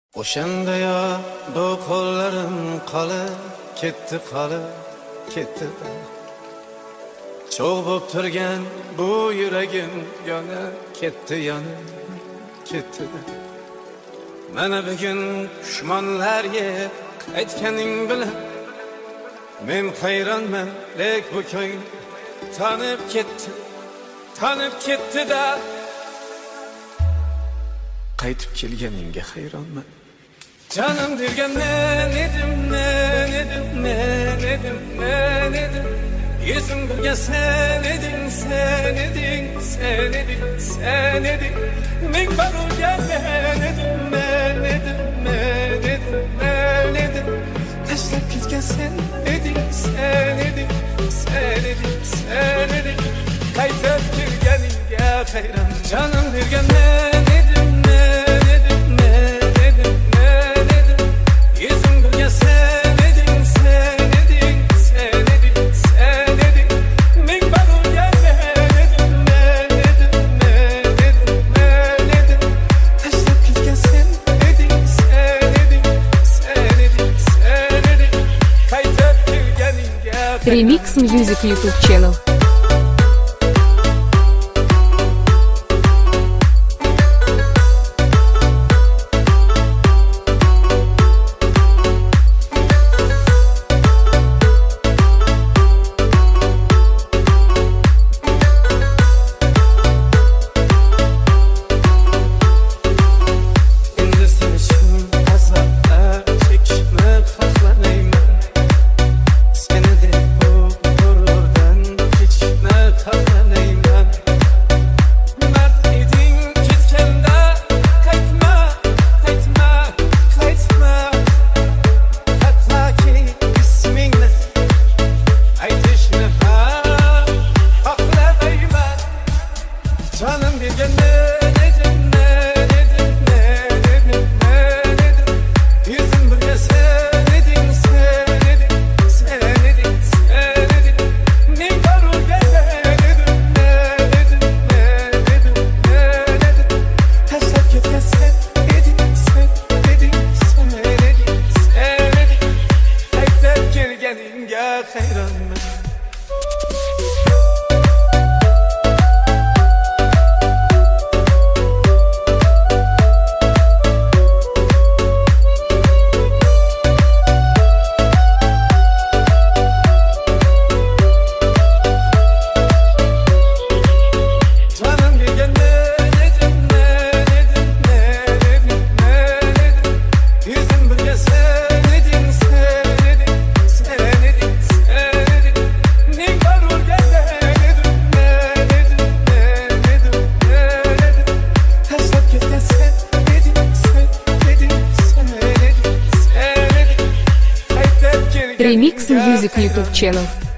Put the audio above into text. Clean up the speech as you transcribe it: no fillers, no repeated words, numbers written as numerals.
O'shanda yo bu qo'llarim qolib ketdi. Cho'g' bo'lib turgan bu yuragim yonib ketdi. Mana bugun dushmanlarga qaytganing bilan men hayronman, lek bu ko'ngil tanib ketdi-da. Qaytib kelganingga hayronman. Canım derken ne nedim. Yüzüm gülgen sen edin. Min var ol gel nedim. Taşlar gitken sen edin. Kaytıp gelgeninge hayran. Canım derken ne nedim. Yüzüm gülgen sen edin. Min var ol gel nedim. Taşlar gitken sen edin. Kaytıp gelgeninge hayran. Remix Music YouTube channel. Canım bir gel nedim. Yüzüm bir gel sen edin. Min var ol gel nedim. Taşlar gitken sen edin. Kaytıp gelgeninge hayranman. Remix Music YouTube channel.